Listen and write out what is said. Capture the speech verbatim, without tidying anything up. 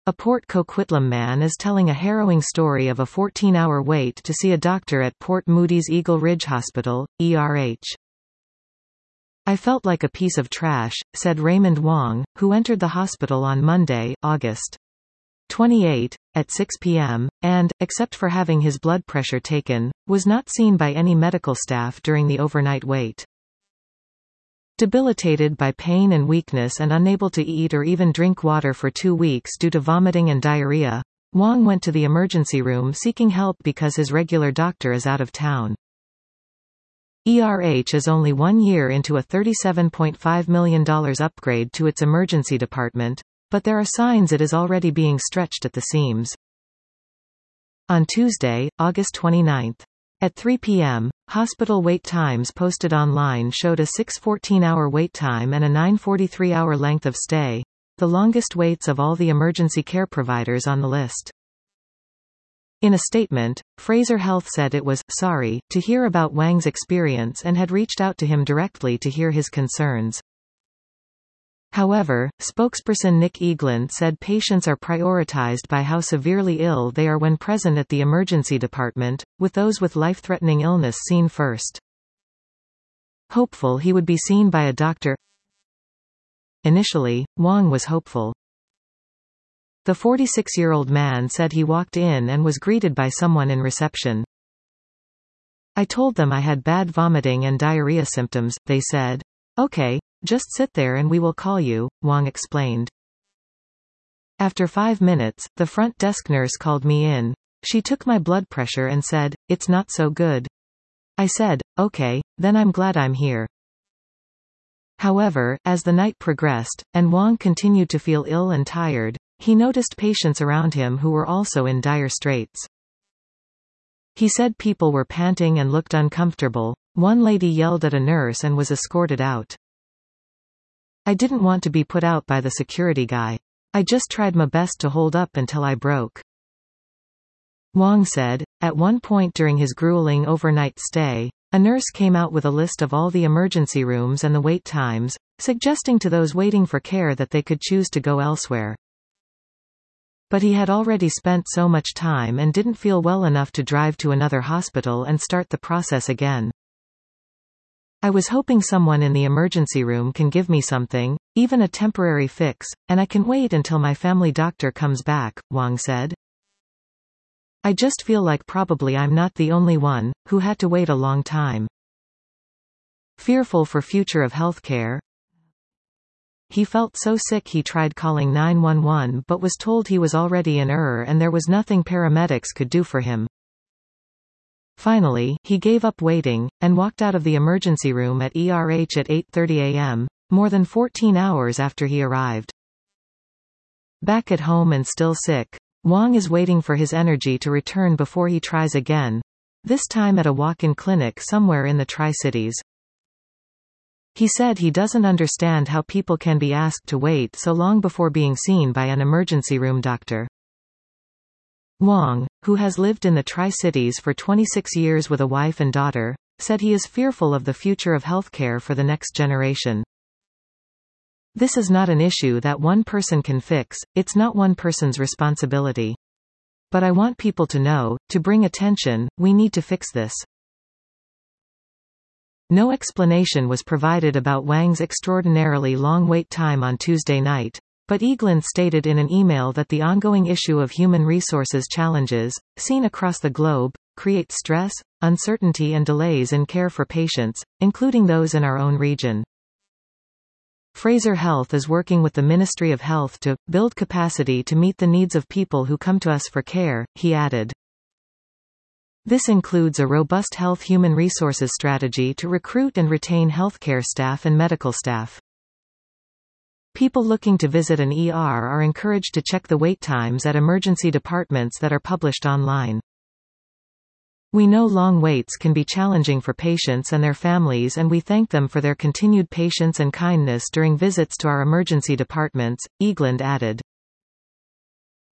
A Port Coquitlam man is telling a harrowing story of a fourteen-hour wait to see a doctor at Port Moody's Eagle Ridge Hospital, E R H. "I felt like a piece of trash," said Raymond Wong, who entered the hospital on Monday, August twenty-eighth, at six p m, and, except for having his blood pressure taken, was not seen by any medical staff during the overnight wait. Debilitated by pain and weakness and unable to eat or even drink water for two weeks due to vomiting and diarrhea, Wong went to the emergency room seeking help because his regular doctor is out of town. E R H is only one year into a thirty-seven point five million dollars upgrade to its emergency department, but there are signs it is already being stretched at the seams. On Tuesday, August twenty-ninth, at three p m, hospital wait times posted online showed a six fourteen-hour wait time and a nine forty-three-hour length of stay, the longest waits of all the emergency care providers on the list. In a statement, Fraser Health said it was sorry to hear about Wang's experience and had reached out to him directly to hear his concerns. However, spokesperson Nick Eagland said patients are prioritized by how severely ill they are when present at the emergency department, with those with life-threatening illness seen first. Hopeful he would be seen by a doctor. Initially, Wong was hopeful. The forty-six-year-old man said he walked in and was greeted by someone in reception. "I told them I had bad vomiting and diarrhea symptoms," they said. "Okay, just sit there and we will call you," Wong explained. "After five minutes, the front desk nurse called me in. She took my blood pressure and said, 'It's not so good.' I said, 'Okay, then I'm glad I'm here.'" However, as the night progressed, and Wong continued to feel ill and tired, he noticed patients around him who were also in dire straits. He said people were panting and looked uncomfortable. One lady yelled at a nurse and was escorted out. "I didn't want to be put out by the security guy. I just tried my best to hold up until I broke." Wong said, at one point during his grueling overnight stay, a nurse came out with a list of all the emergency rooms and the wait times, suggesting to those waiting for care that they could choose to go elsewhere. But he had already spent so much time and didn't feel well enough to drive to another hospital and start the process again. "I was hoping someone in the emergency room can give me something, even a temporary fix, and I can wait until my family doctor comes back," Wong said. "I just feel like probably I'm not the only one who had to wait a long time." Fearful for future of healthcare, he felt so sick he tried calling nine one one but was told he was already in E R and there was nothing paramedics could do for him. Finally, he gave up waiting, and walked out of the emergency room at E R H at eight thirty a m, more than fourteen hours after he arrived. Back at home and still sick, Wong is waiting for his energy to return before he tries again, this time at a walk-in clinic somewhere in the Tri-Cities. He said he doesn't understand how people can be asked to wait so long before being seen by an emergency room doctor. Wong, who has lived in the Tri-Cities for twenty-six years with a wife and daughter, said he is fearful of the future of healthcare for the next generation. "This is not an issue that one person can fix, it's not one person's responsibility. But I want people to know, to bring attention, we need to fix this." No explanation was provided about Wang's extraordinarily long wait time on Tuesday night, but Eagland stated in an email that the ongoing issue of human resources challenges, seen across the globe, create stress, uncertainty and delays in care for patients, including those in our own region. Fraser Health is working with the Ministry of Health to build capacity to meet the needs of people who come to us for care, he added. This includes a robust health human resources strategy to recruit and retain healthcare staff and medical staff. People looking to visit an E R are encouraged to check the wait times at emergency departments that are published online. "We know long waits can be challenging for patients and their families, and we thank them for their continued patience and kindness during visits to our emergency departments," Eagland added.